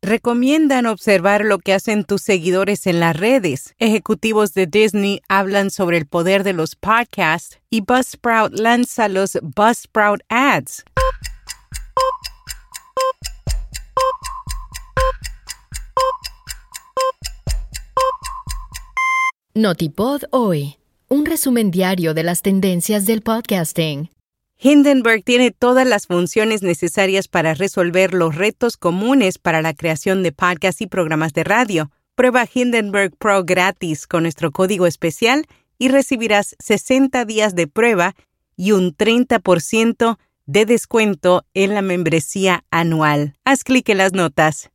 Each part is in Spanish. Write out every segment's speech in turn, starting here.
recomiendan observar lo que hacen tus seguidores en las redes. Ejecutivos de Disney hablan sobre el poder de los podcasts y Buzzsprout lanza los Buzzsprout Ads. Notipod hoy, un resumen diario de las tendencias del podcasting. Hindenburg tiene todas las funciones necesarias para resolver los retos comunes para la creación de podcasts y programas de radio. Prueba Hindenburg Pro gratis con nuestro código especial y recibirás 60 días de prueba y un 30% de descuento en la membresía anual. Haz clic en las notas.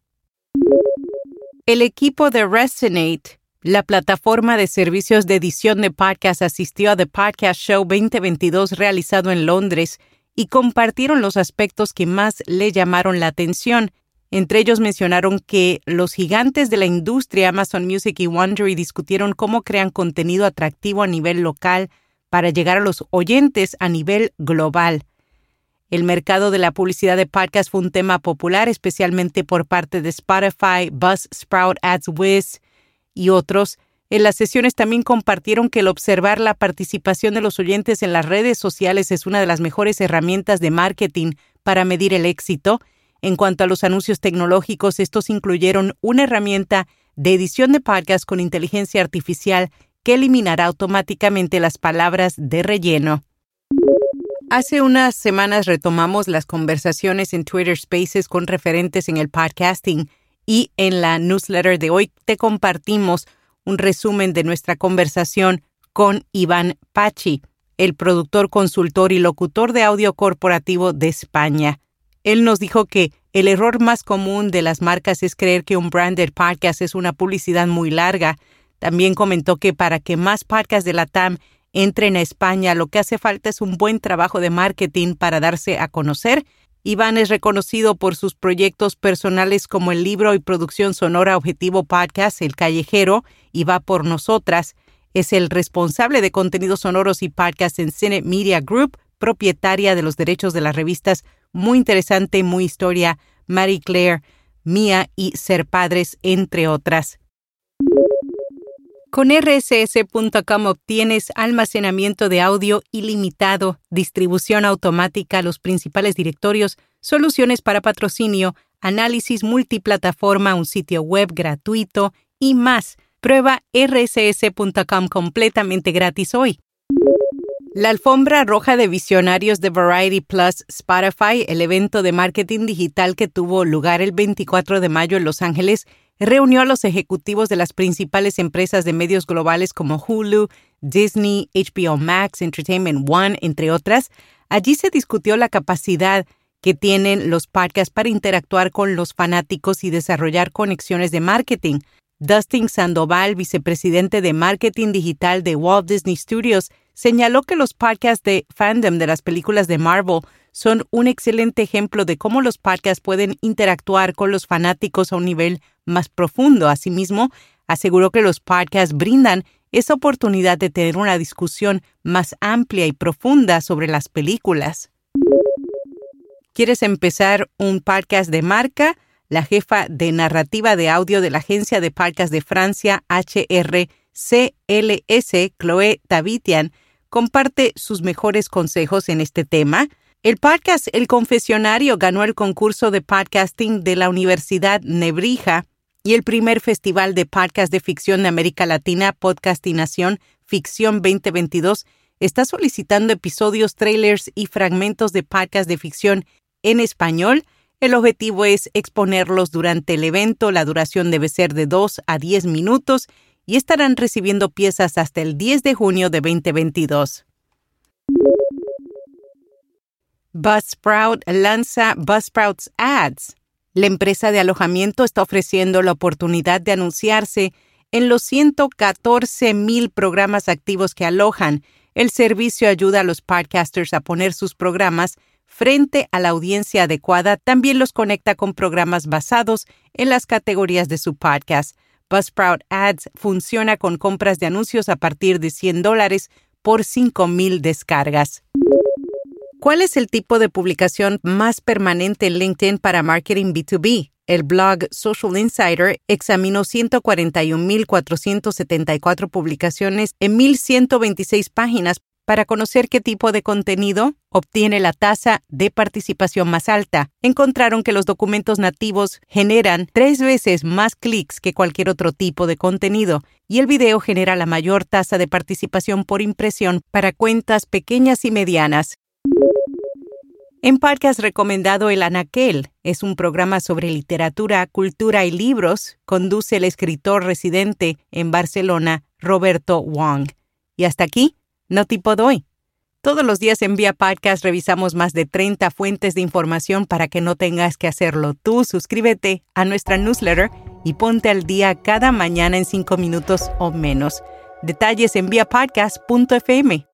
El equipo de Resonate, la plataforma de servicios de edición de podcast, asistió a The Podcast Show 2022 realizado en Londres y compartieron los aspectos que más le llamaron la atención. Entre ellos mencionaron que los gigantes de la industria, Amazon Music y Wondery, discutieron cómo crean contenido atractivo a nivel local para llegar a los oyentes a nivel global. El mercado de la publicidad de podcast fue un tema popular, especialmente por parte de Spotify, Buzzsprout, AdsWizz y otros. En las sesiones también compartieron que el observar la participación de los oyentes en las redes sociales es una de las mejores herramientas de marketing para medir el éxito. En cuanto a los anuncios tecnológicos, estos incluyeron una herramienta de edición de podcast con inteligencia artificial que eliminará automáticamente las palabras de relleno. Hace unas semanas retomamos las conversaciones en Twitter Spaces con referentes en el podcasting. Y en la newsletter de hoy te compartimos un resumen de nuestra conversación con Iván Pachi, el productor, consultor y locutor de audio corporativo de España. Él nos dijo que el error más común de las marcas es creer que un branded podcast es una publicidad muy larga. También comentó que para que más podcasts de LATAM entren a España, lo que hace falta es un buen trabajo de marketing para darse a conocer. Iván es reconocido por sus proyectos personales como el libro y producción sonora Objetivo Podcast, El Callejero y Va por Nosotras. Es el responsable de contenidos sonoros y podcasts en Cine Media Group, propietaria de los derechos de las revistas Muy Interesante, Muy Historia, Marie Claire, Mía y Ser Padres, entre otras. Con rss.com obtienes almacenamiento de audio ilimitado, distribución automática a los principales directorios, soluciones para patrocinio, análisis multiplataforma, un sitio web gratuito y más. Prueba rss.com completamente gratis hoy. La alfombra roja de visionarios de Variety Plus Spotify, el evento de marketing digital que tuvo lugar el 24 de mayo en Los Ángeles, reunió a los ejecutivos de las principales empresas de medios globales como Hulu, Disney, HBO Max, Entertainment One, entre otras. Allí se discutió la capacidad que tienen los podcasts para interactuar con los fanáticos y desarrollar conexiones de marketing. Dustin Sandoval, vicepresidente de marketing digital de Walt Disney Studios, señaló que los podcasts de fandom de las películas de Marvel son un excelente ejemplo de cómo los podcasts pueden interactuar con los fanáticos a un nivel más profundo. Asimismo, aseguró que los podcasts brindan esa oportunidad de tener una discusión más amplia y profunda sobre las películas. ¿Quieres empezar un podcast de marca? La jefa de narrativa de audio de la agencia de podcast de Francia, HRCLS, Chloé Tavitian, comparte sus mejores consejos en este tema. El podcast El Confesionario ganó el concurso de podcasting de la Universidad Nebrija y el primer festival de podcast de ficción de América Latina, Podcastinación Ficción 2022, está solicitando episodios, trailers y fragmentos de podcast de ficción en español. El objetivo es exponerlos durante el evento. La duración debe ser de 2 a 10 minutos y estarán recibiendo piezas hasta el 10 de junio de 2022. Buzzsprout lanza Buzzsprout's Ads. La empresa de alojamiento está ofreciendo la oportunidad de anunciarse en los 114,000 programas activos que alojan. El servicio ayuda a los podcasters a poner sus programas frente a la audiencia adecuada. También los conecta con programas basados en las categorías de su podcast. Buzzsprout Ads funciona con compras de anuncios a partir de $100 por 5,000 descargas. ¿Cuál es el tipo de publicación más permanente en LinkedIn para marketing B2B? El blog Social Insider examinó 141,474 publicaciones en 1,126 páginas para conocer qué tipo de contenido obtiene la tasa de participación más alta. Encontraron que los documentos nativos generan 3 veces más clics que cualquier otro tipo de contenido, y el video genera la mayor tasa de participación por impresión para cuentas pequeñas y medianas. En podcast recomendado El Anaquel, es un programa sobre literatura, cultura y libros, conduce el escritor residente en Barcelona, Roberto Wong. Y hasta aquí, no tipo doy. Todos los días en Vía Podcast revisamos más de 30 fuentes de información para que no tengas que hacerlo tú. Suscríbete a nuestra newsletter y ponte al día cada mañana en 5 minutos o menos. Detalles en viapodcast.fm.